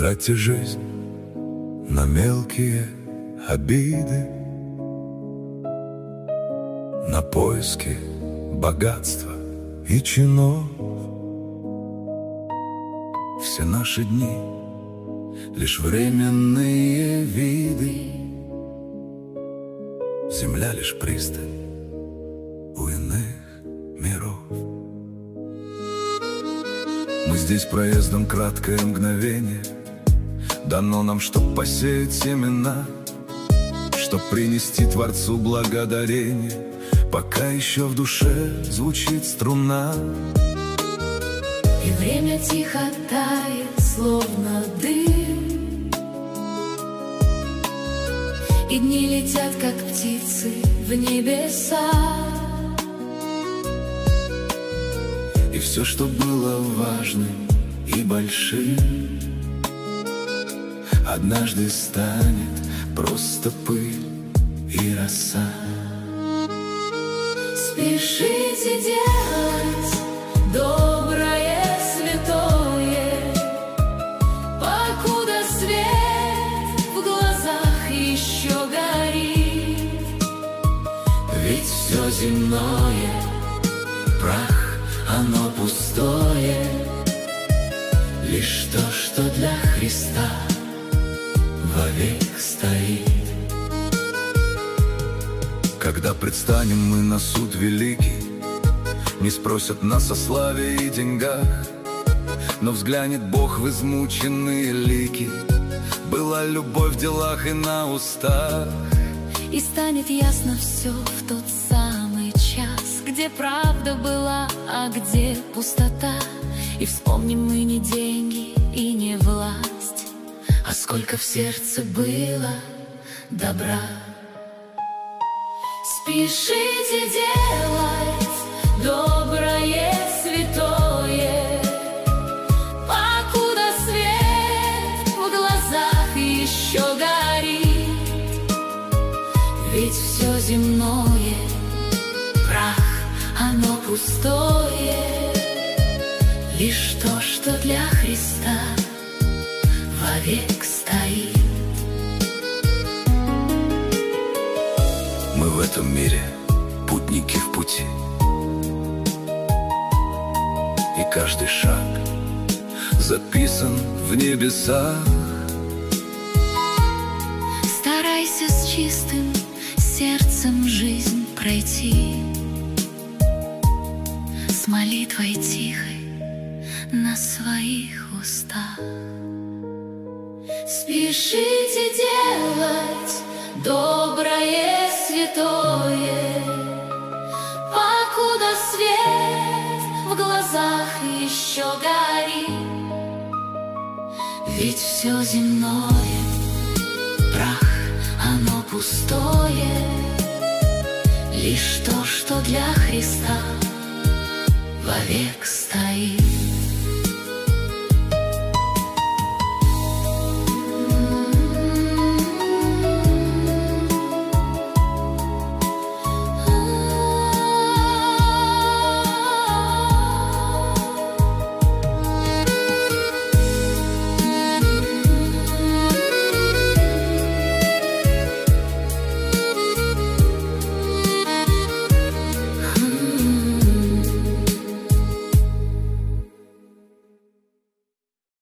тратя жизнь на мелкие обиды, на поиски богатства и чинов. Все наши дни — лишь временные виды, земля — лишь пристань у иных миров. Мы здесь проездом краткое мгновение, дано нам, чтоб посеять семена, чтоб принести Творцу благодарение, пока еще в душе звучит струна. И время тихо тает, словно дым, и дни летят, как птицы, в небеса. И все, что было важным и большим, однажды станет просто пыль и роса. Спешите делать доброе, святое, покуда свет в глазах еще горит. Ведь все земное — прах, оно пустое, лишь то, что для Христа вовек стоит. Когда предстанем мы на суд великий, не спросят нас о славе и деньгах, но взглянет Бог в измученные лики, была любовь в делах и на устах. И станет ясно все в тот самый час, где правда была, а где пустота. И вспомним мы не деньги и не власть, а сколько в сердце было добра. Спешите делать доброе, святое, покуда свет в глазах еще горит. Ведь все земное — прах, оно пустое, лишь то, что для Христа вовек стоит. Мы в этом мире путники в пути, и каждый шаг записан в небесах. Старайся с чистым сердцем жизнь пройти, с молитвой тихой на своих устах. Спешите делать доброе, святое, покуда свет в глазах еще горит. Ведь все земное — прах, оно пустое, лишь то, что для Христа вовек стоит.